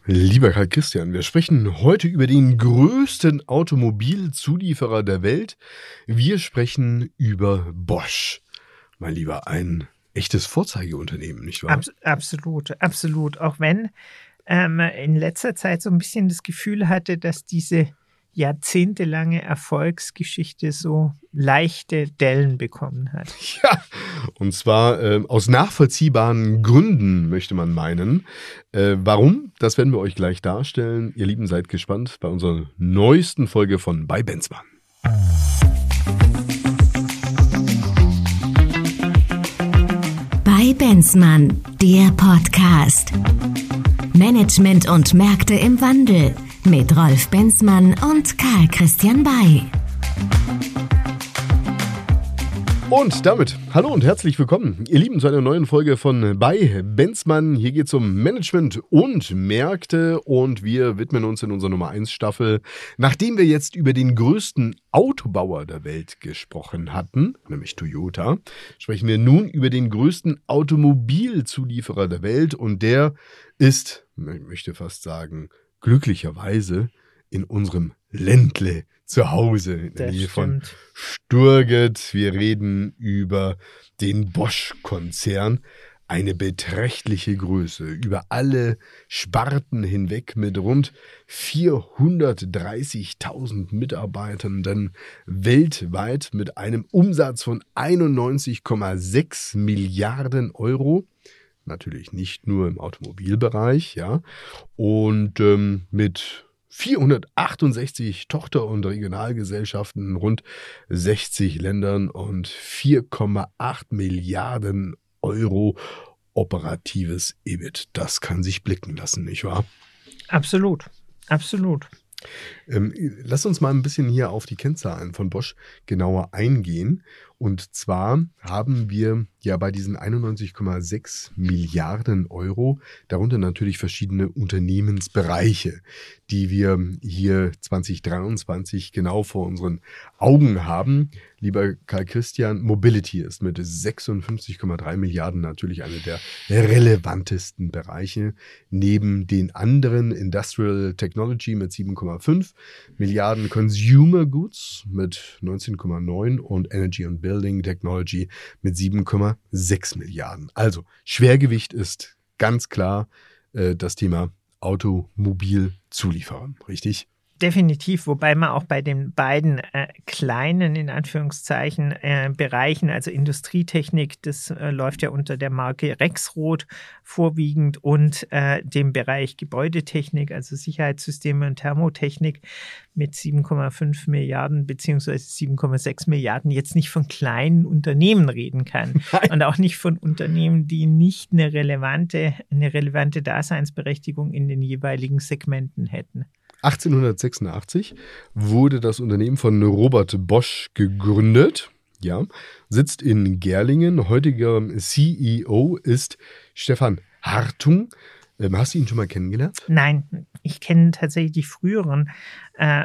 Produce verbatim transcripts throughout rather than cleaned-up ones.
Lieber Karl Christian, wir sprechen heute über den größten Automobilzulieferer der Welt. Wir sprechen über Bosch. Mein Lieber, ein echtes Vorzeigeunternehmen, nicht wahr? Abs- absolut, absolut. Auch wenn ähm, in letzter Zeit so ein bisschen das Gefühl hatte, dass diese jahrzehntelange Erfolgsgeschichte so leichte Dellen bekommen hat. Ja, und zwar äh, aus nachvollziehbaren Gründen, möchte man meinen. Äh, warum? Das werden wir euch gleich darstellen. Ihr Lieben, seid gespannt bei unserer neuesten Folge von Bei Benzmann. Bei Benzmann, der Podcast. Management und Märkte im Wandel mit Rolf Benzmann und Karl Christian Bay. Und damit hallo und herzlich willkommen, ihr Lieben, zu einer neuen Folge von Bei Benzmann. Hier geht es um Management und Märkte und wir widmen uns in unserer Nummer eins Staffel, nachdem wir jetzt über den größten Autobauer der Welt gesprochen hatten, nämlich Toyota, sprechen wir nun über den größten Automobilzulieferer der Welt und der ist, ich möchte fast sagen, glücklicherweise in unserem Ländle zu Hause in der Das Nähe von stimmt. Sturget. Wir reden über den Bosch-Konzern. Eine beträchtliche Größe über alle Sparten hinweg mit rund vierhundertdreißigtausend Mitarbeitenden weltweit mit einem Umsatz von einundneunzig Komma sechs Milliarden Euro. Natürlich nicht nur im Automobilbereich, ja. Und ähm, mit vierhundertachtundsechzig Tochter- und Regionalgesellschaften in rund sechzig Ländern und vier Komma acht Milliarden Euro operatives E B I T. Das kann sich blicken lassen, nicht wahr? Absolut, absolut. Ähm, lass uns mal ein bisschen hier auf die Kennzahlen von Bosch genauer eingehen. Und zwar haben wir ja bei diesen einundneunzig Komma sechs Milliarden Euro darunter natürlich verschiedene Unternehmensbereiche, die wir hier zwanzig dreiundzwanzig genau vor unseren Augen haben. Lieber Karl Christian, Mobility ist mit sechsundfünfzig Komma drei Milliarden natürlich einer der relevantesten Bereiche. Neben den anderen Industrial Technology mit sieben Komma fünf Milliarden, Consumer Goods mit neunzehn Komma neun und Energy and Building Technology mit sieben Komma sechs Milliarden. Also Schwergewicht ist ganz klar äh, das Thema Automobilzulieferer, richtig? Definitiv, wobei man auch bei den beiden äh, kleinen, in Anführungszeichen, äh, Bereichen, also Industrietechnik, das äh, läuft ja unter der Marke Rexroth vorwiegend und äh, dem Bereich Gebäudetechnik, also Sicherheitssysteme und Thermotechnik mit sieben Komma fünf Milliarden beziehungsweise sieben Komma sechs Milliarden jetzt nicht von kleinen Unternehmen reden kann. Nein. Und auch nicht von Unternehmen, die nicht eine relevante, eine relevante Daseinsberechtigung in den jeweiligen Segmenten hätten. achtzehnhundertsechsundachtzig wurde das Unternehmen von Robert Bosch gegründet, ja, sitzt in Gerlingen. Heutiger C E O ist Stefan Hartung. Ähm, hast du ihn schon mal kennengelernt? Nein, ich kenne tatsächlich die früheren äh,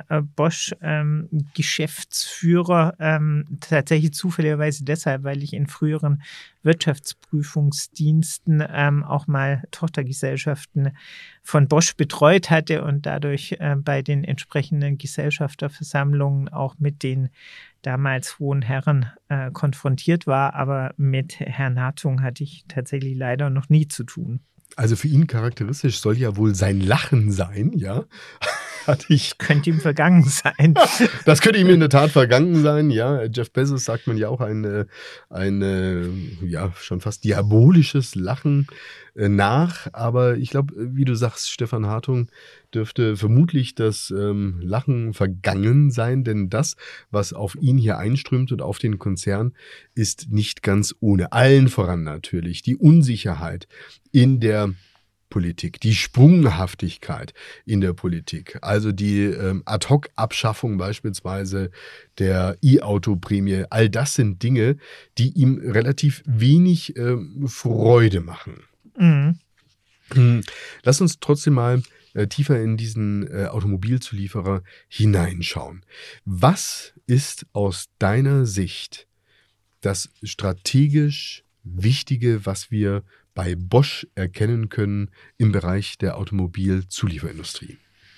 Bosch-Geschäftsführer ähm, tatsächlich zufälligerweise deshalb, weil ich in früheren Wirtschaftsprüfungsdiensten ähm, auch mal Tochtergesellschaften von Bosch betreut hatte und dadurch äh, bei den entsprechenden Gesellschafterversammlungen auch mit den damals hohen Herren äh, konfrontiert war. Aber mit Herrn Hartung hatte ich tatsächlich leider noch nie zu tun. Also für ihn charakteristisch soll ja wohl sein Lachen sein, ja. Hatte ich. Könnte ihm vergangen sein. Das könnte ihm in der Tat vergangen sein, ja. Jeff Bezos sagt man ja auch ein, ein ja, schon fast diabolisches Lachen nach. Aber ich glaube, wie du sagst, Stefan Hartung dürfte vermutlich das ähm, Lachen vergangen sein, denn das, was auf ihn hier einströmt und auf den Konzern, ist nicht ganz ohne. Allen voran natürlich die Unsicherheit in der Politik, die Sprunghaftigkeit in der Politik, also die ähm, Ad-hoc-Abschaffung beispielsweise der E-Auto-Prämie, all das sind Dinge, die ihm relativ wenig ähm, Freude machen. Mhm. Lass uns trotzdem mal äh, tiefer in diesen äh, Automobilzulieferer hineinschauen. Was ist aus deiner Sicht das strategisch Wichtige, was wir bei Bosch erkennen können im Bereich der Automobilzulieferindustrie?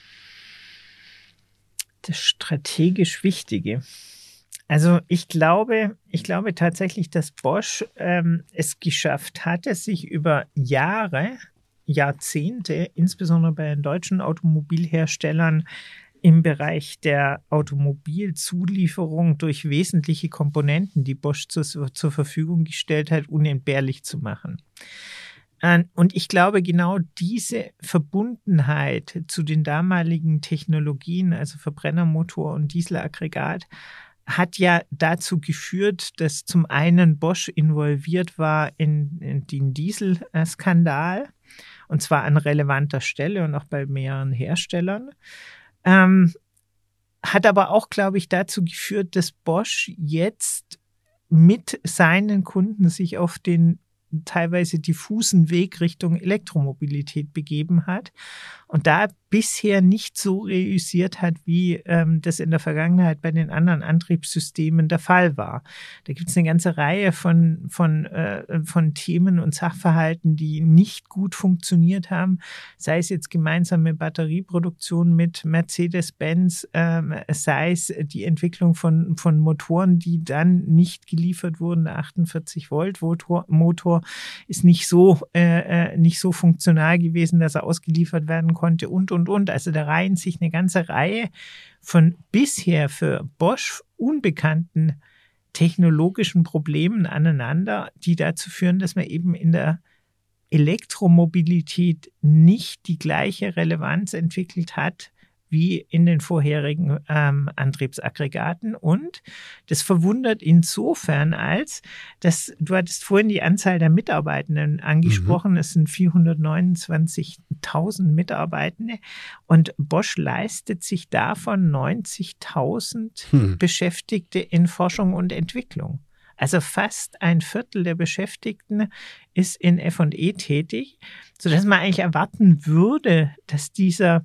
Das strategisch Wichtige. Also ich glaube, ich glaube tatsächlich, dass Bosch ähm, es geschafft hatte, sich über Jahre, Jahrzehnte, insbesondere bei den deutschen Automobilherstellern, im Bereich der Automobilzulieferung durch wesentliche Komponenten, die Bosch zu, zur Verfügung gestellt hat, unentbehrlich zu machen. Und ich glaube, genau diese Verbundenheit zu den damaligen Technologien, also Verbrennermotor und Dieselaggregat, hat ja dazu geführt, dass zum einen Bosch involviert war in, in den Dieselskandal, und zwar an relevanter Stelle und auch bei mehreren Herstellern. Ähm, hat aber auch, glaube ich, dazu geführt, dass Bosch jetzt mit seinen Kunden sich auf den teilweise diffusen Weg Richtung Elektromobilität begeben hat und da bisher nicht so reüssiert hat, wie ähm, das in der Vergangenheit bei den anderen Antriebssystemen der Fall war. Da gibt es eine ganze Reihe von, von, äh, von Themen und Sachverhalten, die nicht gut funktioniert haben, sei es jetzt gemeinsame Batterieproduktion mit Mercedes-Benz, ähm, sei es die Entwicklung von, von Motoren, die dann nicht geliefert wurden. Der achtundvierzig Volt Motor ist nicht so, äh, nicht so funktional gewesen, dass er ausgeliefert werden konnte und, und, und. Also da reihen sich eine ganze Reihe von bisher für Bosch unbekannten technologischen Problemen aneinander, die dazu führen, dass man eben in der Elektromobilität nicht die gleiche Relevanz entwickelt hat wie in den vorherigen ähm, Antriebsaggregaten. Und das verwundert insofern, als, dass du hattest vorhin die Anzahl der Mitarbeitenden angesprochen, mhm. Es sind vierhundertneunundzwanzigtausend Mitarbeitende und Bosch leistet sich davon neunzigtausend hm. Beschäftigte in Forschung und Entwicklung. Also fast ein Viertel der Beschäftigten ist in F und E tätig, sodass man eigentlich erwarten würde, dass dieser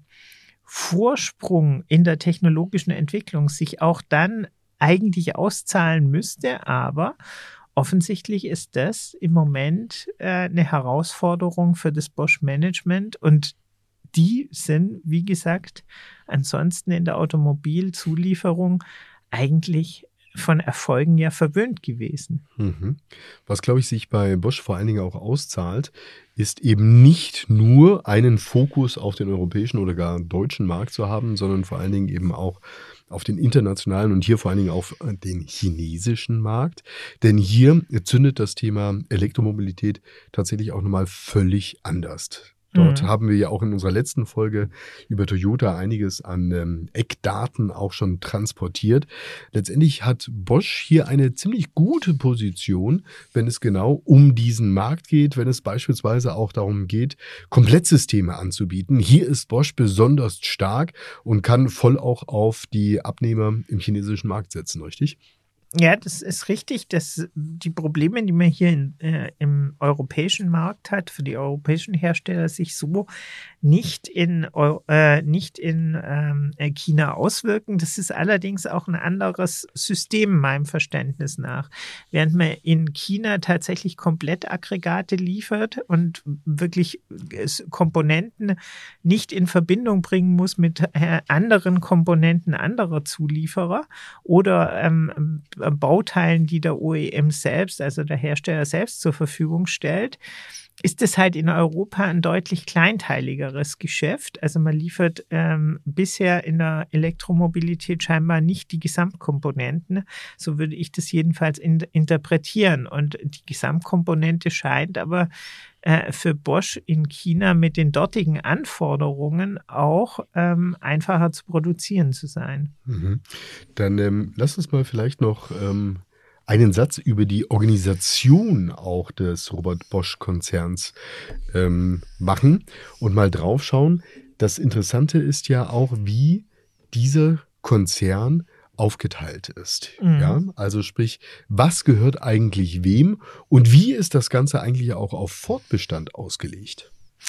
Vorsprung in der technologischen Entwicklung sich auch dann eigentlich auszahlen müsste, aber offensichtlich ist das im Moment äh, eine Herausforderung für das Bosch-Management und die sind, wie gesagt, ansonsten in der Automobilzulieferung eigentlich von Erfolgen ja verwöhnt gewesen. Mhm. Was, glaube ich, sich bei Bosch vor allen Dingen auch auszahlt, ist eben nicht nur einen Fokus auf den europäischen oder gar deutschen Markt zu haben, sondern vor allen Dingen eben auch auf den internationalen und hier vor allen Dingen auf den chinesischen Markt. Denn hier zündet das Thema Elektromobilität tatsächlich auch nochmal völlig anders. Dort mhm. haben wir ja auch in unserer letzten Folge über Toyota einiges an ähm, Eckdaten auch schon transportiert. Letztendlich hat Bosch hier eine ziemlich gute Position, wenn es genau um diesen Markt geht, wenn es beispielsweise auch darum geht, Komplettsysteme anzubieten. Hier ist Bosch besonders stark und kann voll auch auf die Abnehmer im chinesischen Markt setzen, richtig? Ja, das ist richtig, dass die Probleme, die man hier in, äh, im europäischen Markt hat, für die europäischen Hersteller sich so nicht in, äh, nicht in ähm, China auswirken. Das ist allerdings auch ein anderes System meinem Verständnis nach. Während man in China tatsächlich Komplettaggregate liefert und wirklich Komponenten nicht in Verbindung bringen muss mit äh, anderen Komponenten anderer Zulieferer oder ähm, Bauteilen, die der O E M selbst, also der Hersteller selbst zur Verfügung stellt, ist es halt in Europa ein deutlich kleinteiligeres Geschäft. Also man liefert ähm, bisher in der Elektromobilität scheinbar nicht die Gesamtkomponenten. So würde ich das jedenfalls in, interpretieren. Und die Gesamtkomponente scheint aber äh, für Bosch in China mit den dortigen Anforderungen auch ähm, einfacher zu produzieren zu sein. Mhm. Dann ähm, lass uns mal vielleicht noch ähm einen Satz über die Organisation auch des Robert-Bosch-Konzerns ähm, machen und mal drauf schauen. Das Interessante ist ja auch, wie dieser Konzern aufgeteilt ist. Mhm. Ja, also sprich, was gehört eigentlich wem und wie ist das Ganze eigentlich auch auf Fortbestand ausgelegt?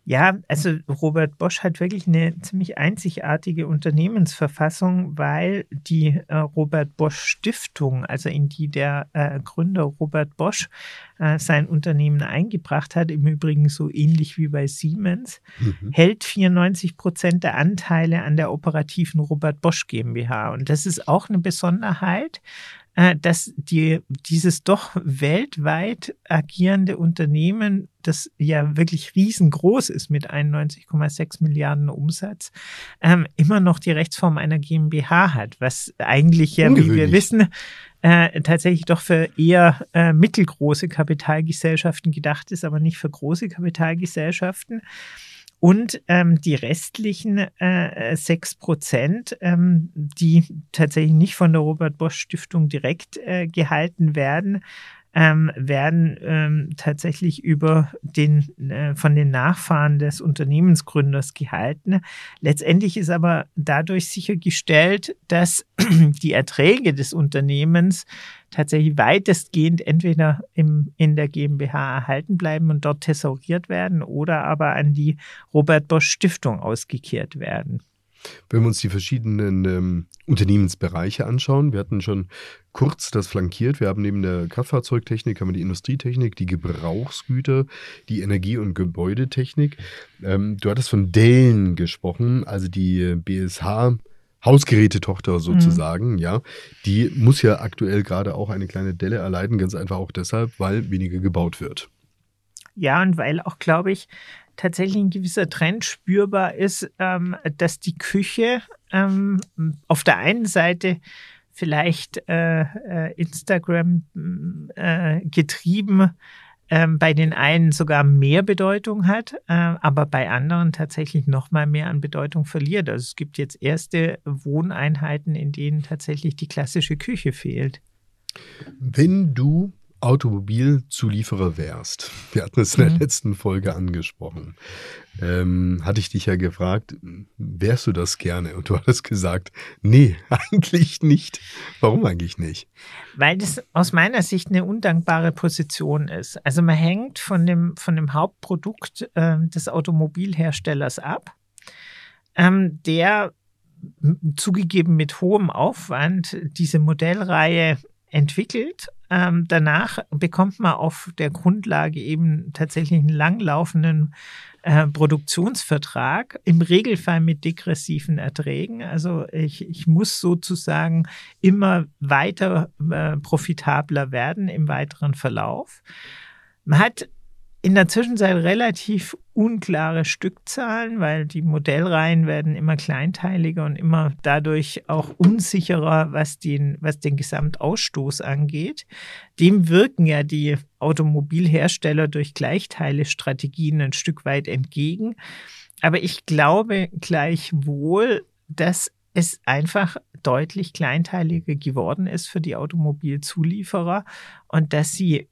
Ja, also Robert Bosch hat wirklich eine ziemlich einzigartige Unternehmensverfassung, weil die äh, Robert Bosch Stiftung, also in die der äh, Gründer Robert Bosch äh, sein Unternehmen eingebracht hat, im Übrigen so ähnlich wie bei Siemens, mhm. hält vierundneunzig Prozent der Anteile an der operativen Robert Bosch GmbH. Und das ist auch eine Besonderheit, dass die, dieses doch weltweit agierende Unternehmen, das ja wirklich riesengroß ist mit einundneunzig Komma sechs Milliarden Umsatz, ähm, immer noch die Rechtsform einer GmbH hat, was eigentlich ja, wie wir wissen, äh, tatsächlich doch für eher äh, mittelgroße Kapitalgesellschaften gedacht ist, aber nicht für große Kapitalgesellschaften. Und ähm, die restlichen äh, sechs Prozent, ähm, die tatsächlich nicht von der Robert Bosch Stiftung direkt äh, gehalten werden, ähm, werden ähm, tatsächlich über den, äh, von den Nachfahren des Unternehmensgründers gehalten. Letztendlich ist aber dadurch sichergestellt, dass die Erträge des Unternehmens tatsächlich weitestgehend entweder im, in der GmbH erhalten bleiben und dort thesauriert werden oder aber an die Robert Bosch Stiftung ausgekehrt werden. Wenn wir uns die verschiedenen ähm, Unternehmensbereiche anschauen, wir hatten schon kurz das flankiert, wir haben neben der Kraftfahrzeugtechnik, haben wir die Industrietechnik, die Gebrauchsgüter, die Energie- und Gebäudetechnik. Ähm, du hattest von Dellen gesprochen, also die B S H Hausgerätetochter sozusagen, mhm. ja, die muss ja aktuell gerade auch eine kleine Delle erleiden, ganz einfach auch deshalb, weil weniger gebaut wird. Ja, und weil auch, glaube ich, tatsächlich ein gewisser Trend spürbar ist, ähm, dass die Küche ähm, auf der einen Seite vielleicht äh, äh, Instagram äh, getrieben ähm, bei den einen sogar mehr Bedeutung hat, äh, aber bei anderen tatsächlich noch mal mehr an Bedeutung verliert. Also es gibt jetzt erste Wohneinheiten, in denen tatsächlich die klassische Küche fehlt. Wenn du Automobilzulieferer wärst, wir hatten es in der mhm. letzten Folge angesprochen, ähm, hatte ich dich ja gefragt, wärst du das gerne? Und du hattest gesagt, nee, eigentlich nicht. Warum eigentlich nicht? Weil das aus meiner Sicht eine undankbare Position ist. Also man hängt von dem, von dem Hauptprodukt äh, des Automobilherstellers ab, ähm, der zugegeben mit hohem Aufwand diese Modellreihe entwickelt. Ähm, danach bekommt man auf der Grundlage eben tatsächlich einen langlaufenden äh, Produktionsvertrag, im Regelfall mit degressiven Erträgen. Also ich, ich muss sozusagen immer weiter äh, profitabler werden im weiteren Verlauf. Man hat in der Zwischenzeit relativ unklare Stückzahlen, weil die Modellreihen werden immer kleinteiliger und immer dadurch auch unsicherer, was den, was den Gesamtausstoß angeht. Dem wirken ja die Automobilhersteller durch Gleichteile-Strategien ein Stück weit entgegen. Aber ich glaube gleichwohl, dass es einfach deutlich kleinteiliger geworden ist für die Automobilzulieferer und dass sie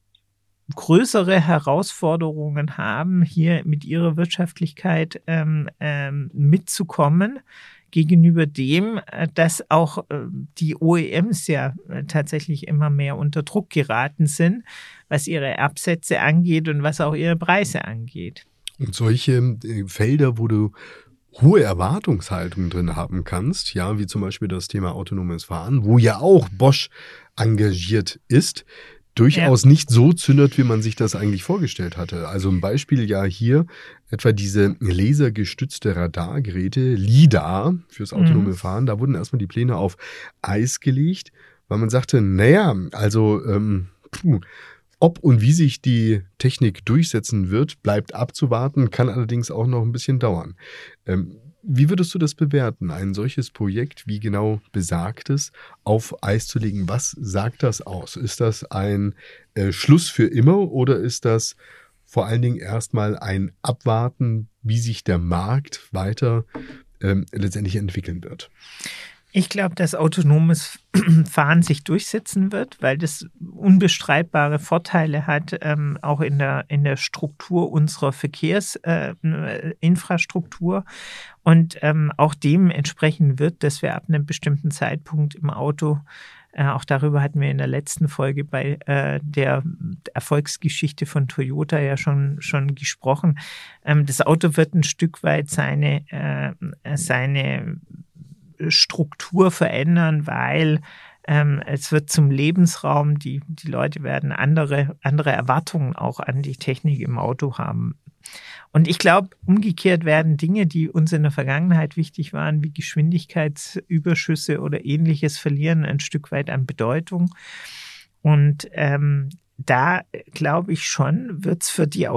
größere Herausforderungen haben, hier mit ihrer Wirtschaftlichkeit ähm, ähm, mitzukommen, gegenüber dem, dass auch äh, die O E Ms ja äh, tatsächlich immer mehr unter Druck geraten sind, was ihre Absätze angeht und was auch ihre Preise angeht. Und solche äh, Felder, wo du hohe Erwartungshaltung drin haben kannst, ja, wie zum Beispiel das Thema autonomes Fahren, wo ja auch Bosch engagiert ist, durchaus ja. nicht so zündet, wie man sich das eigentlich vorgestellt hatte. Also ein Beispiel ja hier etwa diese lasergestützte Radargeräte, LiDAR fürs autonome mhm. Fahren. Da wurden erstmal die Pläne auf Eis gelegt, weil man sagte, naja, also ähm, puh, ob und wie sich die Technik durchsetzen wird, bleibt abzuwarten, kann allerdings auch noch ein bisschen dauern. Ähm, Wie würdest du das bewerten, ein solches Projekt wie genau besagtes auf Eis zu legen? Was sagt das aus? Ist das ein äh, Schluss für immer oder ist das vor allen Dingen erstmal ein Abwarten, wie sich der Markt weiter ähm, letztendlich entwickeln wird? Ich glaube, dass autonomes Fahren sich durchsetzen wird, weil das unbestreitbare Vorteile hat, ähm, auch in der, in der Struktur unserer Verkehrsinfrastruktur. Äh, und ähm, auch dem entsprechen wird, dass wir ab einem bestimmten Zeitpunkt im Auto Äh, auch darüber hatten wir in der letzten Folge bei äh, der Erfolgsgeschichte von Toyota ja schon, schon gesprochen. Ähm, das Auto wird ein Stück weit seine, äh, seine Struktur verändern, weil ähm, es wird zum Lebensraum, die, die Leute werden andere, andere Erwartungen auch an die Technik im Auto haben. Und ich glaube, umgekehrt werden Dinge, die uns in der Vergangenheit wichtig waren, wie Geschwindigkeitsüberschüsse oder Ähnliches, verlieren ein Stück weit an Bedeutung. Und ähm, da glaube ich schon, wird es für die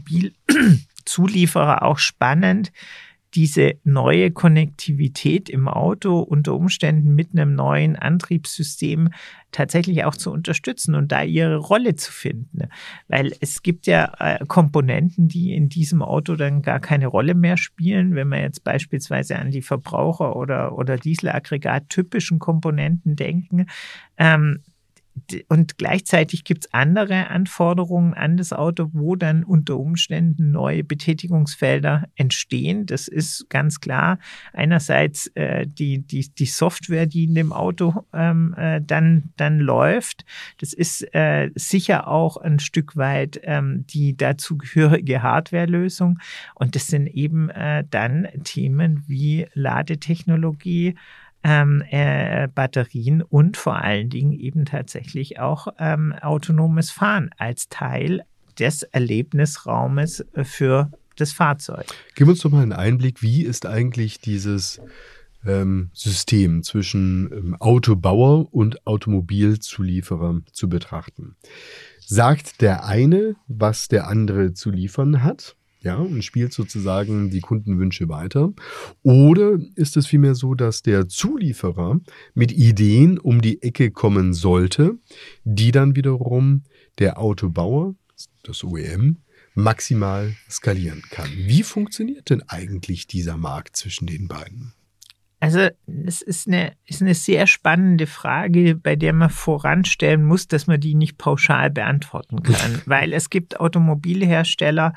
Automobilzulieferer auch spannend, diese neue Konnektivität im Auto unter Umständen mit einem neuen Antriebssystem tatsächlich auch zu unterstützen und da ihre Rolle zu finden. Weil es gibt ja äh, Komponenten, die in diesem Auto dann gar keine Rolle mehr spielen. Wenn man jetzt beispielsweise an die Verbraucher- oder, oder Dieselaggregat-typischen Komponenten denken, ähm, und gleichzeitig gibt es andere Anforderungen an das Auto, wo dann unter Umständen neue Betätigungsfelder entstehen. Das ist ganz klar. Einerseits äh, die, die, die Software, die in dem Auto ähm, äh, dann, dann läuft. Das ist äh, sicher auch ein Stück weit ähm, die dazugehörige Hardwarelösung. Und das sind eben äh, dann Themen wie Ladetechnologie, Ähm, äh, Batterien und vor allen Dingen eben tatsächlich auch ähm, autonomes Fahren als Teil des Erlebnisraumes für das Fahrzeug. Gib uns doch mal einen Einblick, wie ist eigentlich dieses ähm, System zwischen ähm, Autobauer und Automobilzulieferer zu betrachten? Sagt der eine, was der andere zu liefern hat? Ja, und spielt sozusagen die Kundenwünsche weiter? Oder ist es vielmehr so, dass der Zulieferer mit Ideen um die Ecke kommen sollte, die dann wiederum der Autobauer, das O E M, maximal skalieren kann? Wie funktioniert denn eigentlich dieser Markt zwischen den beiden? Also es ist eine, ist eine sehr spannende Frage, bei der man voranstellen muss, dass man die nicht pauschal beantworten kann. Weil es gibt Automobilhersteller,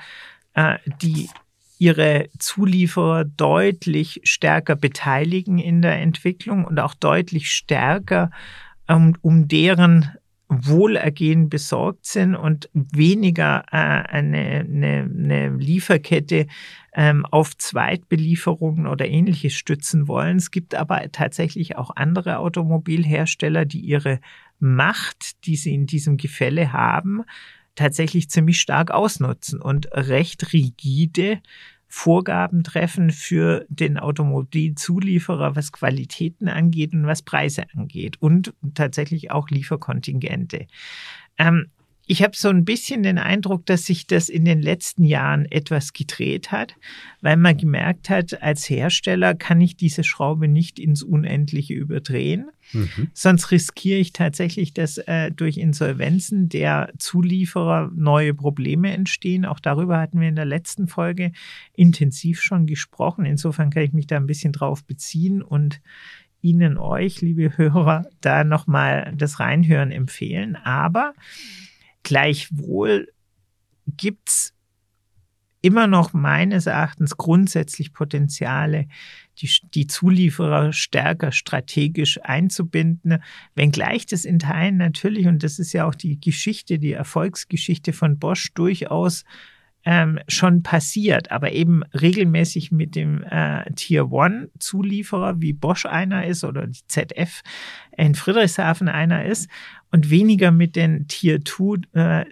die ihre Zulieferer deutlich stärker beteiligen in der Entwicklung und auch deutlich stärker um, um deren Wohlergehen besorgt sind und weniger äh, eine, eine, eine Lieferkette ähm, auf Zweitbelieferungen oder Ähnliches stützen wollen. Es gibt aber tatsächlich auch andere Automobilhersteller, die ihre Macht, die sie in diesem Gefälle haben, tatsächlich ziemlich stark ausnutzen und recht rigide Vorgaben treffen für den Automobilzulieferer, was Qualitäten angeht und was Preise angeht und tatsächlich auch Lieferkontingente. Ähm, Ich habe so ein bisschen den Eindruck, dass sich das in den letzten Jahren etwas gedreht hat, weil man gemerkt hat, als Hersteller kann ich diese Schraube nicht ins Unendliche überdrehen. Mhm. Sonst riskiere ich tatsächlich, dass äh, durch Insolvenzen der Zulieferer neue Probleme entstehen. Auch darüber hatten wir in der letzten Folge intensiv schon gesprochen. Insofern kann ich mich da ein bisschen drauf beziehen und Ihnen, euch, liebe Hörer, da nochmal das Reinhören empfehlen. Aber gleichwohl gibt es immer noch meines Erachtens grundsätzlich Potenziale, die, die Zulieferer stärker strategisch einzubinden, wenngleich das in Teilen natürlich, und das ist ja auch die Geschichte, die Erfolgsgeschichte von Bosch durchaus ähm, schon passiert, aber eben regelmäßig mit dem äh, Tier-One-Zulieferer, wie Bosch einer ist oder die Z F in Friedrichshafen einer ist, und weniger mit den Tier-Two, äh,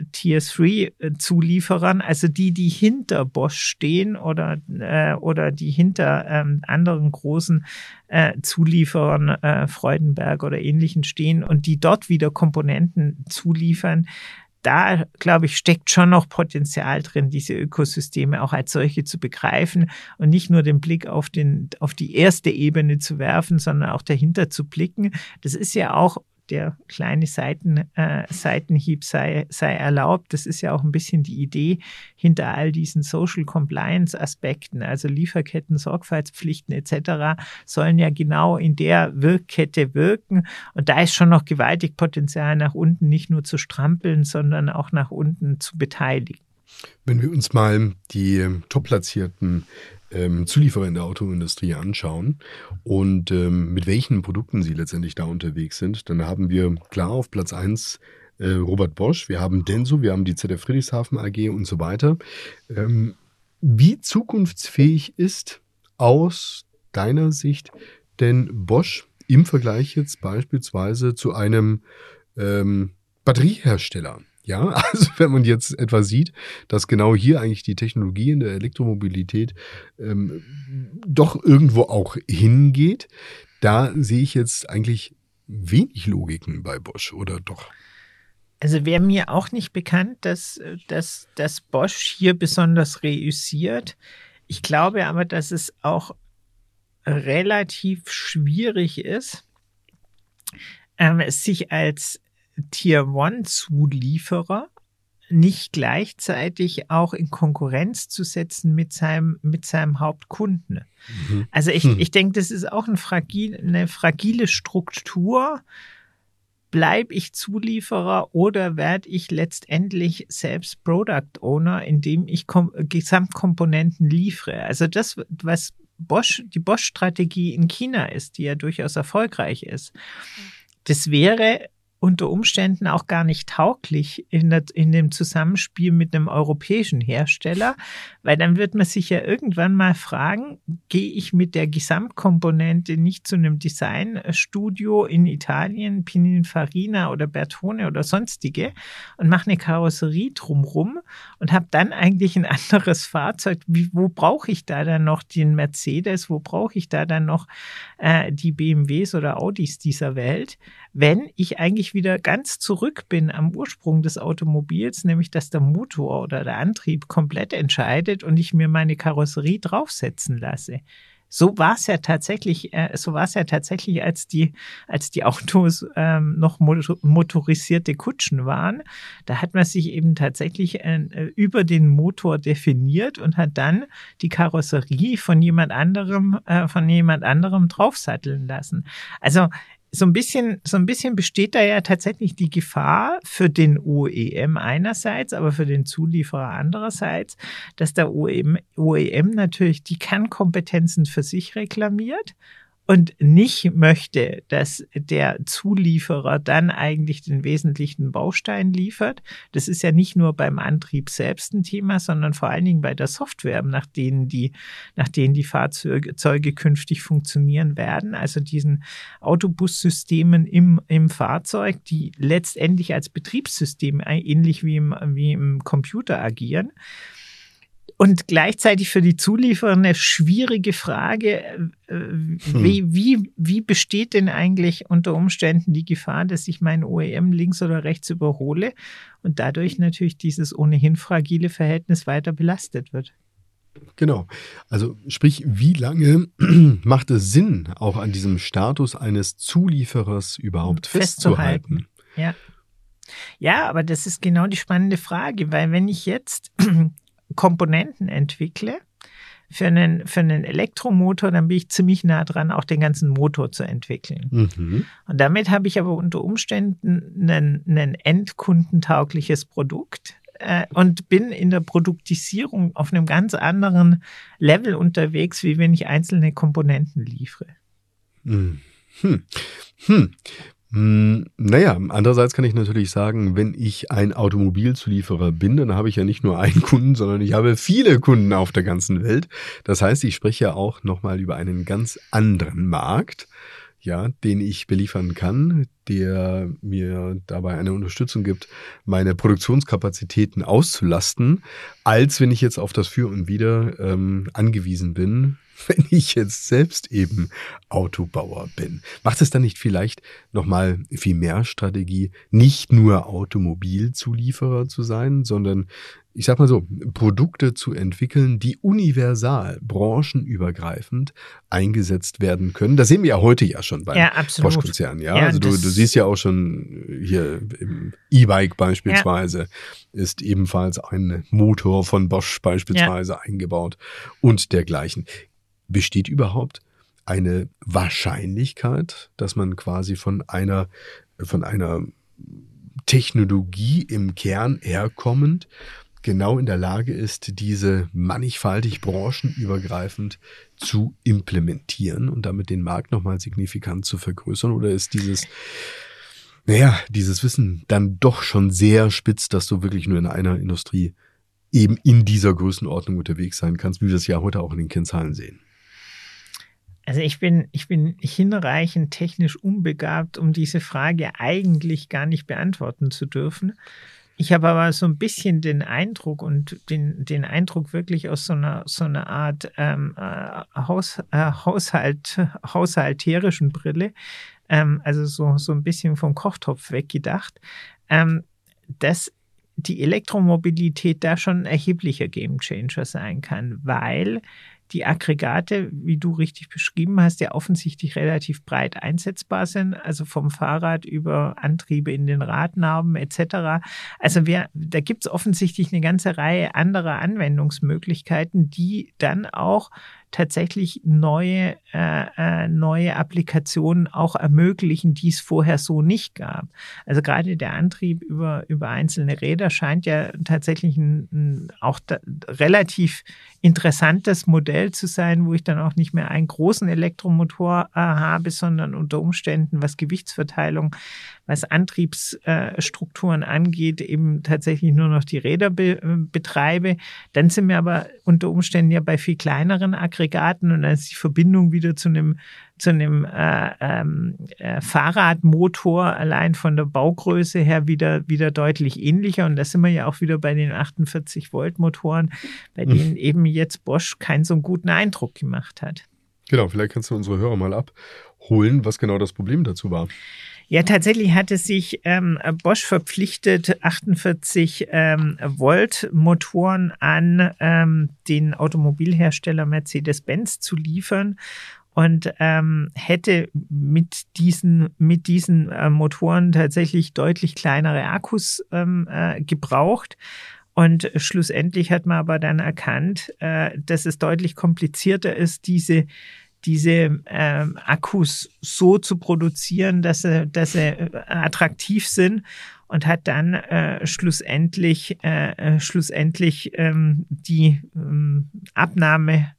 Tier-Three-Zulieferern, also die, die hinter Bosch stehen oder, äh, oder die hinter ähm, anderen großen äh, Zulieferern, äh, Freudenberg oder Ähnlichen stehen und die dort wieder Komponenten zuliefern. Da, glaube ich, steckt schon noch Potenzial drin, diese Ökosysteme auch als solche zu begreifen und nicht nur den Blick auf, den, auf die erste Ebene zu werfen, sondern auch dahinter zu blicken. Das ist ja auch, der kleine Seiten, äh, Seitenhieb sei, sei erlaubt. Das ist ja auch ein bisschen die Idee hinter all diesen Social Compliance Aspekten, also Lieferketten, Sorgfaltspflichten et cetera sollen ja genau in der Wirkkette wirken. Und da ist schon noch gewaltig Potenzial nach unten nicht nur zu strampeln, sondern auch nach unten zu beteiligen. Wenn wir uns mal die top-platzierten ähm, Zulieferer in der Autoindustrie anschauen und ähm, mit welchen Produkten sie letztendlich da unterwegs sind, dann haben wir klar auf Platz eins äh, Robert Bosch, wir haben Denso, wir haben die Z F Friedrichshafen A G und so weiter. Ähm, wie zukunftsfähig ist aus deiner Sicht denn Bosch im Vergleich jetzt beispielsweise zu einem ähm, Batteriehersteller? Ja, also wenn man jetzt etwa sieht, dass genau hier eigentlich die Technologie in der Elektromobilität ähm, doch irgendwo auch hingeht, da sehe ich jetzt eigentlich wenig Logiken bei Bosch, oder doch? Also wäre mir auch nicht bekannt, dass, dass, dass Bosch hier besonders reüssiert. Ich glaube aber, dass es auch relativ schwierig ist, ähm, sich als Tier-One-Zulieferer nicht gleichzeitig auch in Konkurrenz zu setzen mit seinem, mit seinem Hauptkunden. Mhm. Also ich, hm. ich denke, das ist auch ein fragil, eine fragile Struktur. Bleibe ich Zulieferer oder werde ich letztendlich selbst Product Owner, indem ich Kom- Gesamtkomponenten liefere? Also das, was Bosch, die Bosch-Strategie in China ist, die ja durchaus erfolgreich ist, das wäre unter Umständen auch gar nicht tauglich in, der, in dem Zusammenspiel mit einem europäischen Hersteller, weil dann wird man sich ja irgendwann mal fragen, gehe ich mit der Gesamtkomponente nicht zu einem Designstudio in Italien, Pininfarina oder Bertone oder sonstige und mache eine Karosserie drumrum und habe dann eigentlich ein anderes Fahrzeug. Wie, wo brauche ich da dann noch den Mercedes, wo brauche ich da dann noch äh, die B M Ws oder Audis dieser Welt, wenn ich eigentlich wieder ganz zurück bin am Ursprung des Automobils, nämlich dass der Motor oder der Antrieb komplett entscheidet und ich mir meine Karosserie draufsetzen lasse. So war es ja tatsächlich, äh, so war es ja tatsächlich, als die, als die Autos ähm, noch motorisierte Kutschen waren. Da hat man sich eben tatsächlich äh, über den Motor definiert und hat dann die Karosserie von jemand anderem, äh, von jemand anderem draufsatteln lassen. Also So ein bisschen, so ein bisschen besteht da ja tatsächlich die Gefahr für den O E M einerseits, aber für den Zulieferer andererseits, dass der O E M, O E M natürlich die Kernkompetenzen für sich reklamiert und nicht möchte, dass der Zulieferer dann eigentlich den wesentlichen Baustein liefert. Das ist ja nicht nur beim Antrieb selbst ein Thema, sondern vor allen Dingen bei der Software, nach denen die, nach denen die Fahrzeuge künftig funktionieren werden. Also diesen Autobussystemen im, im Fahrzeug, die letztendlich als Betriebssystem ähnlich wie im, wie im Computer agieren. Und gleichzeitig für die Zulieferer eine schwierige Frage, wie, wie, wie besteht denn eigentlich unter Umständen die Gefahr, dass ich mein O E M links oder rechts überhole und dadurch natürlich dieses ohnehin fragile Verhältnis weiter belastet wird? Genau. Also sprich, wie lange macht es Sinn, auch an diesem Status eines Zulieferers überhaupt festzuhalten? festzuhalten? Ja. Ja, aber das ist genau die spannende Frage, weil wenn ich jetzt Komponenten entwickle für einen, für einen Elektromotor, dann bin ich ziemlich nah dran, auch den ganzen Motor zu entwickeln. Mhm. Und damit habe ich aber unter Umständen ein, ein endkundentaugliches Produkt äh, und bin in der Produktisierung auf einem ganz anderen Level unterwegs, wie wenn ich einzelne Komponenten liefere. Hm. Hm. Hm. Naja, andererseits kann ich natürlich sagen, wenn ich ein Automobilzulieferer bin, dann habe ich ja nicht nur einen Kunden, sondern ich habe viele Kunden auf der ganzen Welt. Das heißt, ich spreche ja auch nochmal über einen ganz anderen Markt, ja, den ich beliefern kann, der mir dabei eine Unterstützung gibt, meine Produktionskapazitäten auszulasten, als wenn ich jetzt auf das Für und Wider ähm, angewiesen bin, wenn ich jetzt selbst eben Autobauer bin. Macht es dann nicht vielleicht nochmal viel mehr Strategie, nicht nur Automobilzulieferer zu sein, sondern, ich sag mal so, Produkte zu entwickeln, die universal, branchenübergreifend eingesetzt werden können? Das sehen wir ja heute ja schon beim ja, Bosch-Konzern. Ja? ja, also du, du siehst ja auch schon hier im E-Bike beispielsweise, ja. ist ebenfalls ein Motor von Bosch beispielsweise ja. eingebaut und dergleichen. Besteht überhaupt eine Wahrscheinlichkeit, dass man quasi von einer, von einer Technologie im Kern herkommend genau in der Lage ist, diese mannigfaltig branchenübergreifend zu implementieren und damit den Markt nochmal signifikant zu vergrößern? Oder ist dieses, naja, dieses Wissen dann doch schon sehr spitz, dass du wirklich nur in einer Industrie eben in dieser Größenordnung unterwegs sein kannst, wie wir es ja heute auch in den Kennzahlen sehen? Also ich bin, ich bin hinreichend technisch unbegabt, um diese Frage eigentlich gar nicht beantworten zu dürfen. Ich habe aber so ein bisschen den Eindruck und den, den Eindruck wirklich aus so einer, so einer Art ähm, äh, Haus, äh, Haushalt, haushalterischen Brille, ähm, also so, so ein bisschen vom Kochtopf weggedacht, ähm, dass die Elektromobilität da schon ein erheblicher Gamechanger sein kann, weil die Aggregate, wie du richtig beschrieben hast, ja offensichtlich relativ breit einsetzbar sind, also vom Fahrrad über Antriebe in den Radnaben et cetera. Also wir, da gibt es offensichtlich eine ganze Reihe anderer Anwendungsmöglichkeiten, die dann auch tatsächlich neue, äh, äh, neue Applikationen auch ermöglichen, die es vorher so nicht gab. Also gerade der Antrieb über, über einzelne Räder scheint ja tatsächlich ein, ein auch da, relativ interessantes Modell zu sein, wo ich dann auch nicht mehr einen großen Elektromotor äh, habe, sondern unter Umständen, was Gewichtsverteilung, was Antriebsstrukturen äh, angeht, eben tatsächlich nur noch die Räder be, äh, betreibe. Dann sind wir aber unter Umständen ja bei viel kleineren Aggregaten und dann ist die Verbindung wieder zu einem zu einem äh, ähm, äh, Fahrradmotor allein von der Baugröße her wieder, wieder deutlich ähnlicher. Und da sind wir ja auch wieder bei den achtundvierzig Volt Motoren, bei denen mhm. eben jetzt Bosch keinen so guten Eindruck gemacht hat. Genau, vielleicht kannst du unsere Hörer mal abholen, was genau das Problem dazu war. Ja, tatsächlich hatte sich ähm, Bosch verpflichtet, achtundvierzig ähm, Volt Motoren an ähm, den Automobilhersteller Mercedes-Benz zu liefern. Und ähm, hätte mit diesen, mit diesen äh, Motoren tatsächlich deutlich kleinere Akkus ähm, äh, gebraucht. Und schlussendlich hat man aber dann erkannt, äh, dass es deutlich komplizierter ist, diese diese äh, Akkus so zu produzieren, dass sie, dass sie attraktiv sind, und hat dann äh, schlussendlich, äh, schlussendlich ähm, die ähm, Abnahme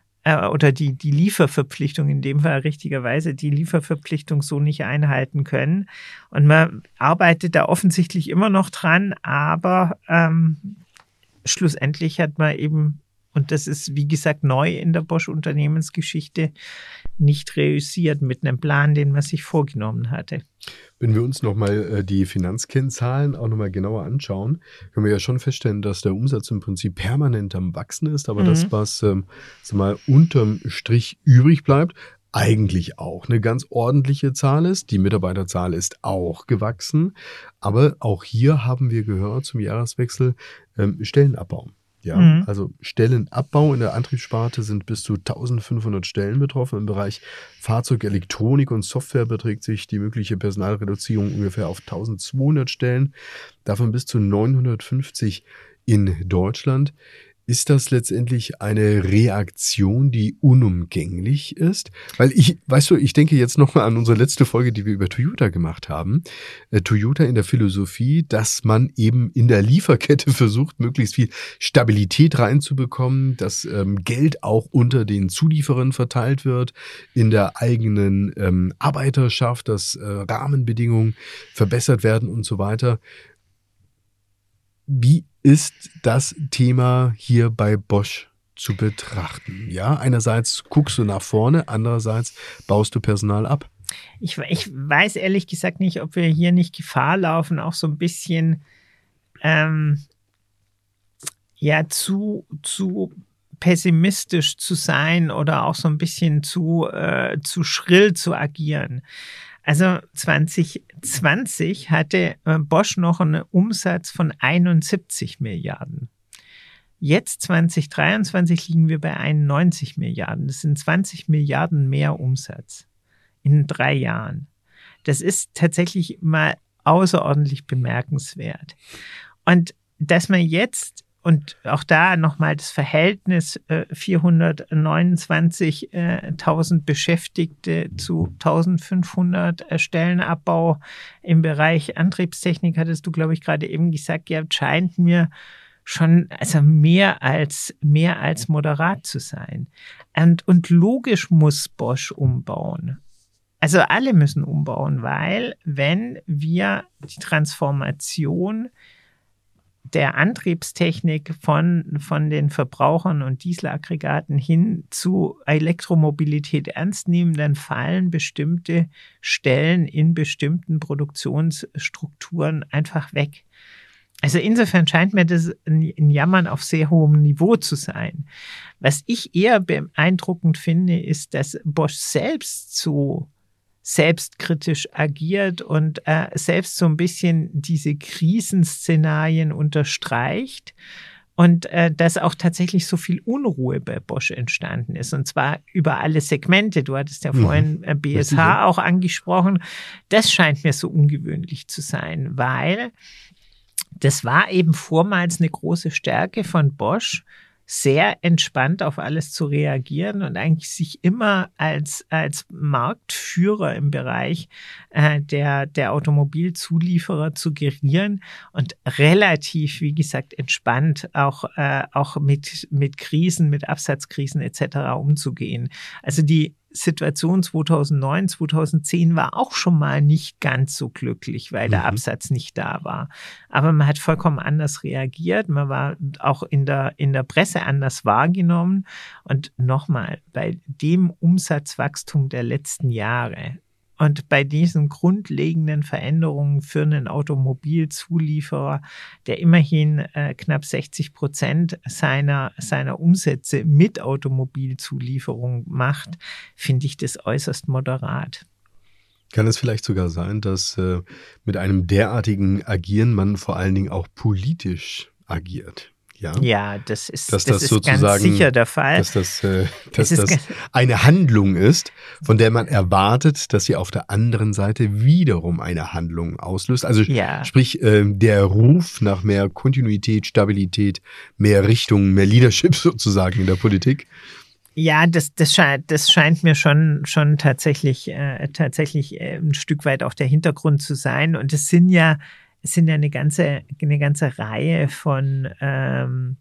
oder die, die Lieferverpflichtung, in dem Fall richtigerweise die Lieferverpflichtung so nicht einhalten können. Und man arbeitet da offensichtlich immer noch dran, aber ähm, schlussendlich hat man eben, und das ist wie gesagt neu in der Bosch-Unternehmensgeschichte, nicht reüssiert mit einem Plan, den man sich vorgenommen hatte. Wenn wir uns nochmal äh, die Finanzkennzahlen auch nochmal genauer anschauen, können wir ja schon feststellen, dass der Umsatz im Prinzip permanent am Wachsen ist, aber mhm. das, was ähm, sag mal, unterm Strich übrig bleibt, eigentlich auch eine ganz ordentliche Zahl ist. Die Mitarbeiterzahl ist auch gewachsen, aber auch hier haben wir gehört zum Jahreswechsel ähm, Stellenabbau. Ja, mhm. also Stellenabbau in der Antriebssparte sind bis zu eintausendfünfhundert Stellen betroffen. Im Bereich Fahrzeugelektronik und Software beträgt sich die mögliche Personalreduzierung ungefähr auf eintausendzweihundert Stellen, davon bis zu neunhundertfünfzig in Deutschland. Ist das letztendlich eine Reaktion, die unumgänglich ist? Weil ich, weißt du, ich denke jetzt nochmal an unsere letzte Folge, die wir über Toyota gemacht haben. Äh, Toyota in der Philosophie, dass man eben in der Lieferkette versucht, möglichst viel Stabilität reinzubekommen, dass ähm, Geld auch unter den Zulieferern verteilt wird, in der eigenen ähm, Arbeiterschaft, dass äh, Rahmenbedingungen verbessert werden und so weiter. Wie ist das Thema hier bei Bosch zu betrachten? Ja, einerseits guckst du nach vorne, andererseits baust du Personal ab. Ich, ich weiß ehrlich gesagt nicht, ob wir hier nicht Gefahr laufen, auch so ein bisschen ähm, ja zu, zu pessimistisch zu sein oder auch so ein bisschen zu, äh, zu schrill zu agieren. Also zwanzig zwanzig hatte Bosch noch einen Umsatz von einundsiebzig Milliarden. Jetzt zwanzig dreiundzwanzig liegen wir bei einundneunzig Milliarden. Das sind zwanzig Milliarden mehr Umsatz in drei Jahren. Das ist tatsächlich mal außerordentlich bemerkenswert. Und dass man jetzt, und auch da nochmal das Verhältnis äh, vierhundertneunundzwanzigtausend Beschäftigte zu eintausendfünfhundert äh, Stellenabbau im Bereich Antriebstechnik, hattest du, glaube ich, gerade eben gesagt, ja, scheint mir schon also mehr als, mehr als moderat zu sein. Und, und logisch muss Bosch umbauen. Also alle müssen umbauen, weil wenn wir die Transformation der Antriebstechnik von, von den Verbrauchern und Dieselaggregaten hin zu Elektromobilität ernst nehmen, dann fallen bestimmte Stellen in bestimmten Produktionsstrukturen einfach weg. Also insofern scheint mir das ein Jammern auf sehr hohem Niveau zu sein. Was ich eher beeindruckend finde, ist, dass Bosch selbst so selbstkritisch agiert und äh, selbst so ein bisschen diese Krisenszenarien unterstreicht und äh, dass auch tatsächlich so viel Unruhe bei Bosch entstanden ist und zwar über alle Segmente. Du hattest ja vorhin äh, B S H auch angesprochen. Das scheint mir so ungewöhnlich zu sein, weil das war eben vormals eine große Stärke von Bosch, sehr entspannt auf alles zu reagieren und eigentlich sich immer als, als Marktführer im Bereich äh, der, der Automobilzulieferer zu gerieren und relativ, wie gesagt, entspannt auch, äh, auch mit, mit Krisen, mit Absatzkrisen et cetera umzugehen. Also die Situation zweitausendneun, zweitausendzehn war auch schon mal nicht ganz so glücklich, weil der Absatz nicht da war. Aber man hat vollkommen anders reagiert. Man war auch in der, in der Presse anders wahrgenommen. Und nochmal, bei dem Umsatzwachstum der letzten Jahre und bei diesen grundlegenden Veränderungen für einen Automobilzulieferer, der immerhin äh, knapp sechzig Prozent seiner, seiner Umsätze mit Automobilzulieferung macht, finde ich das äußerst moderat. Kann es vielleicht sogar sein, dass äh, mit einem derartigen Agieren man vor allen Dingen auch politisch agiert? Ja, ja, das ist, dass das das ist ganz sicher der Fall. Dass das, äh, dass das eine Handlung ist, von der man erwartet, dass sie auf der anderen Seite wiederum eine Handlung auslöst. Also ja. sprich, äh, der Ruf nach mehr Kontinuität, Stabilität, mehr Richtung, mehr Leadership sozusagen in der Politik. Ja, das, das, scheint, das scheint mir schon, schon tatsächlich, äh, tatsächlich äh, ein Stück weit auch der Hintergrund zu sein. Und es sind ja Es sind ja eine ganze, eine ganze Reihe von, ähm,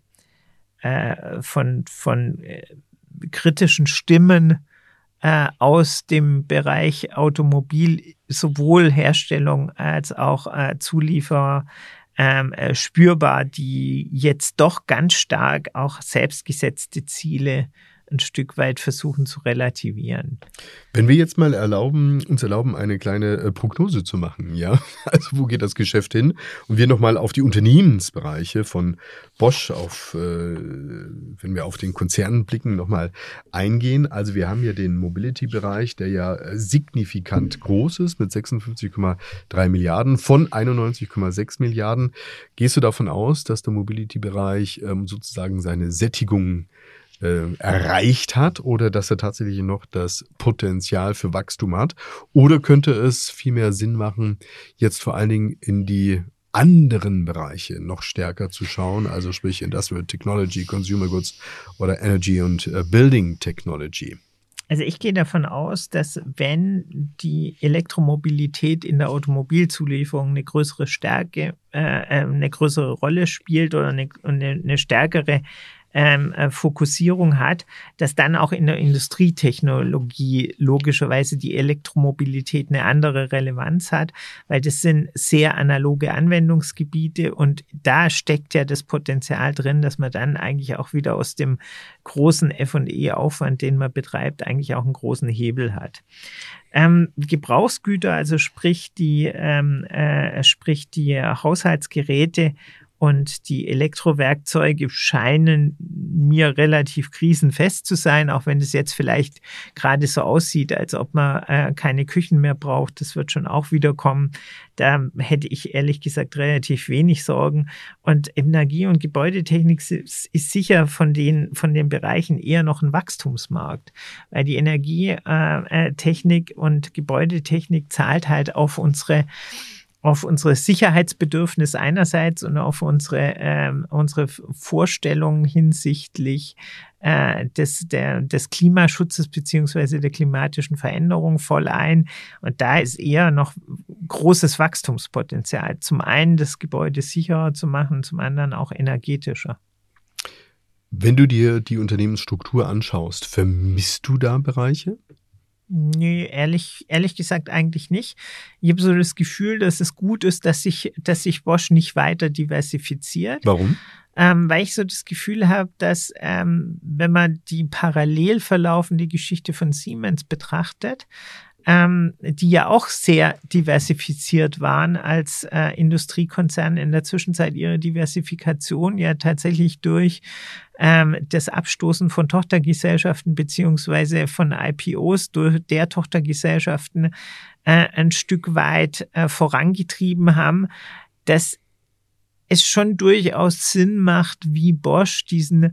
äh, von, von äh, kritischen Stimmen äh, aus dem Bereich Automobil, sowohl Herstellung als auch äh, Zulieferer, ähm, äh, spürbar, die jetzt doch ganz stark auch selbstgesetzte Ziele ein Stück weit versuchen zu relativieren. Wenn wir jetzt mal erlauben, uns erlauben, eine kleine äh, Prognose zu machen, ja, also wo geht das Geschäft hin? Und wir nochmal auf die Unternehmensbereiche von Bosch, auf, äh, wenn wir auf den Konzern blicken, nochmal eingehen. Also wir haben ja den Mobility-Bereich, der ja äh, signifikant groß ist mit sechsundfünfzig Komma drei Milliarden von einundneunzig Komma sechs Milliarden. Gehst du davon aus, dass der Mobility-Bereich ähm, sozusagen seine Sättigung Äh, erreicht hat oder dass er tatsächlich noch das Potenzial für Wachstum hat? Oder könnte es viel mehr Sinn machen, jetzt vor allen Dingen in die anderen Bereiche noch stärker zu schauen, also sprich Industrial Technology, Consumer Goods oder Energy und äh, Building Technology? Also ich gehe davon aus, dass wenn die Elektromobilität in der Automobilzulieferung eine größere Stärke, äh, eine größere Rolle spielt oder eine, eine, eine stärkere Ähm, äh, Fokussierung hat, dass dann auch in der Industrietechnologie logischerweise die Elektromobilität eine andere Relevanz hat, weil das sind sehr analoge Anwendungsgebiete und da steckt ja das Potenzial drin, dass man dann eigentlich auch wieder aus dem großen F und E-Aufwand, den man betreibt, eigentlich auch einen großen Hebel hat. Ähm, Gebrauchsgüter, also sprich die, ähm, äh, sprich die Haushaltsgeräte und die Elektrowerkzeuge scheinen mir relativ krisenfest zu sein, auch wenn es jetzt vielleicht gerade so aussieht, als ob man äh, keine Küchen mehr braucht. Das wird schon auch wieder kommen. Da hätte ich ehrlich gesagt relativ wenig Sorgen. Und Energie- und Gebäudetechnik ist, ist sicher von den, von den Bereichen eher noch ein Wachstumsmarkt, weil die Energietechnik äh, und Gebäudetechnik zahlt halt auf unsere auf unsere Sicherheitsbedürfnisse einerseits und auf unsere, ähm, unsere Vorstellungen hinsichtlich äh, des, der, des Klimaschutzes beziehungsweise der klimatischen Veränderung voll ein. Und da ist eher noch großes Wachstumspotenzial. Zum einen das Gebäude sicherer zu machen, zum anderen auch energetischer. Wenn du dir die Unternehmensstruktur anschaust, vermisst du da Bereiche? Nee, ehrlich, ehrlich gesagt eigentlich nicht. Ich habe so das Gefühl, dass es gut ist, dass sich, dass sich Bosch nicht weiter diversifiziert. Warum? Ähm, weil ich so das Gefühl habe, dass ähm, wenn man die parallel verlaufende Geschichte von Siemens betrachtet, ähm, die ja auch sehr diversifiziert waren als äh, Industriekonzern, in der Zwischenzeit ihre Diversifikation ja tatsächlich durch ähm, das Abstoßen von Tochtergesellschaften beziehungsweise von I P Os durch der Tochtergesellschaften äh, ein Stück weit äh, vorangetrieben haben, dass es schon durchaus Sinn macht, wie Bosch diesen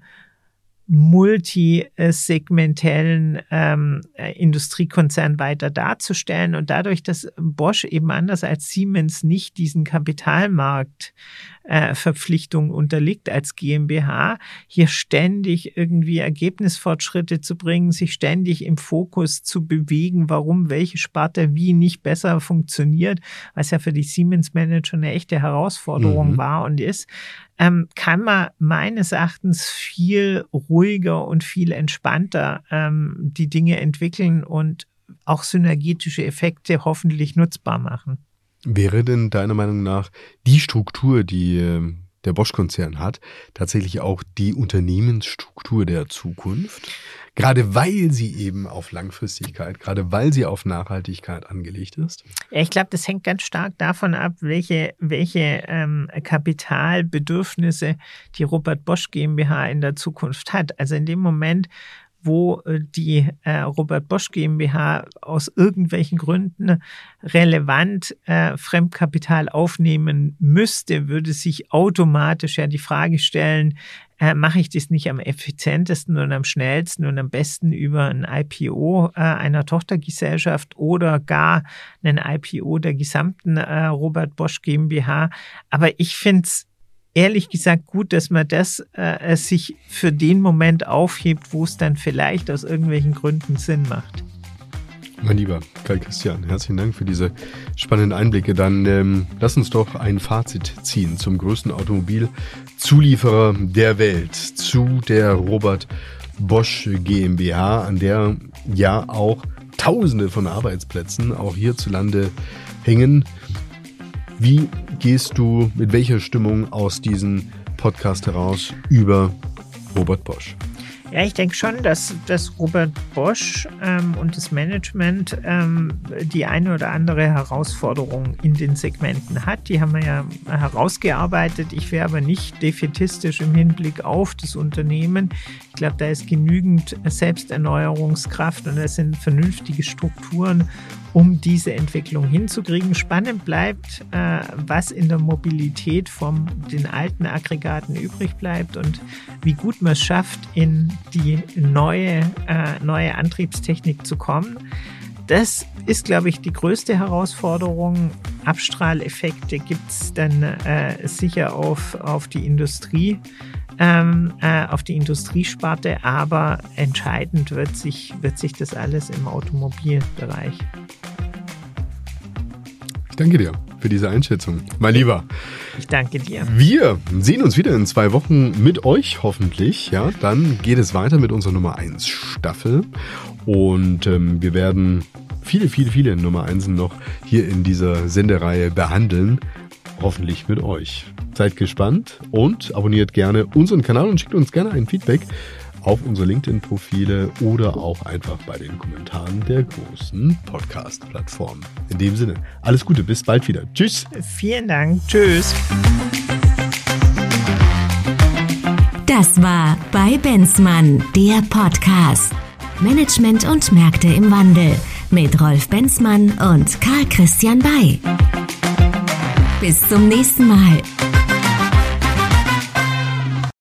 multisegmentellen ähm, Industriekonzern weiter darzustellen. Und dadurch, dass Bosch eben anders als Siemens nicht diesen Kapitalmarkt äh, Verpflichtungen unterliegt als GmbH, hier ständig irgendwie Ergebnisfortschritte zu bringen, sich ständig im Fokus zu bewegen, warum welche Sparte wie nicht besser funktioniert, was ja für die Siemens-Manager eine echte Herausforderung mhm. war und ist, ähm, kann man meines Erachtens viel ruhiger und viel entspannter ähm, die Dinge entwickeln und auch synergetische Effekte hoffentlich nutzbar machen. Wäre denn deiner Meinung nach die Struktur, die äh, der Bosch-Konzern hat, tatsächlich auch die Unternehmensstruktur der Zukunft? Gerade weil sie eben auf Langfristigkeit, gerade weil sie auf Nachhaltigkeit angelegt ist? Ja, ich glaube, das hängt ganz stark davon ab, welche, welche ähm, Kapitalbedürfnisse die Robert Bosch GmbH in der Zukunft hat. Also in dem Moment, wo die äh, Robert Bosch GmbH aus irgendwelchen Gründen relevant äh, Fremdkapital aufnehmen müsste, würde sich automatisch ja die Frage stellen, äh, mache ich das nicht am effizientesten und am schnellsten und am besten über ein I P O äh, einer Tochtergesellschaft oder gar ein I P O der gesamten äh, Robert Bosch GmbH. Aber ich finde es ehrlich gesagt gut, dass man das äh, sich für den Moment aufhebt, wo es dann vielleicht aus irgendwelchen Gründen Sinn macht. Mein lieber Karl Christian, herzlichen Dank für diese spannenden Einblicke. Dann ähm, lass uns doch ein Fazit ziehen zum größten Automobilzulieferer der Welt, zu der Robert Bosch GmbH, an der ja auch Tausende von Arbeitsplätzen auch hierzulande hängen. Wie gehst du, mit welcher Stimmung aus diesem Podcast heraus über Robert Bosch? Ja, ich denke schon, dass, dass Robert Bosch ähm, und das Management ähm, die eine oder andere Herausforderung in den Segmenten hat. Die haben wir ja herausgearbeitet. Ich wäre aber nicht defätistisch im Hinblick auf das Unternehmen. Ich glaube, da ist genügend Selbsterneuerungskraft und es sind vernünftige Strukturen, um diese Entwicklung hinzukriegen. Spannend bleibt, äh, was in der Mobilität von den alten Aggregaten übrig bleibt und wie gut man es schafft, in die neue, äh, neue Antriebstechnik zu kommen. Das ist, glaube ich, die größte Herausforderung. Abstrahleffekte gibt es dann äh, sicher auf, auf die Industrie, ähm, äh, auf die Industriesparte, aber entscheidend wird sich, wird sich das alles im Automobilbereich. Ich danke dir für diese Einschätzung, mein Lieber. Ich danke dir. Wir sehen uns wieder in zwei Wochen mit euch, hoffentlich. Ja, dann geht es weiter mit unserer Nummer eins Staffel. Und ähm, wir werden viele, viele, viele Nummer Einsen noch hier in dieser Sendereihe behandeln. Hoffentlich mit euch. Seid gespannt und abonniert gerne unseren Kanal und schickt uns gerne ein Feedback auf unsere LinkedIn-Profile oder auch einfach bei den Kommentaren der großen Podcast-Plattformen. In dem Sinne, alles Gute, bis bald wieder. Tschüss. Vielen Dank. Tschüss. Das war bei Benzmann, der Podcast. Management und Märkte im Wandel mit Rolf Benzmann und Karl Christian Bay. Bis zum nächsten Mal.